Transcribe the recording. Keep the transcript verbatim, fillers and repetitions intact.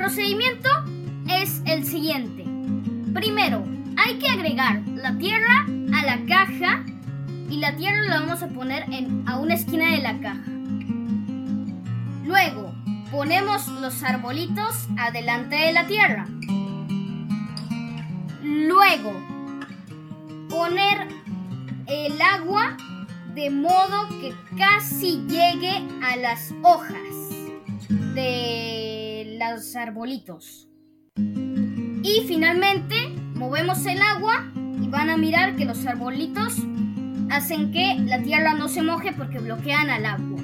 procedimiento es el siguiente. Primero, hay que agregar la tierra a la caja y la tierra la vamos a poner en, a una esquina de la caja. Luego, ponemos los arbolitos adelante de la tierra. Luego, poner el agua de modo que casi llegue a las hojas de los arbolitos. Y finalmente, movemos el agua y van a mirar que los arbolitos hacen que la tierra no se moje porque bloquean al agua.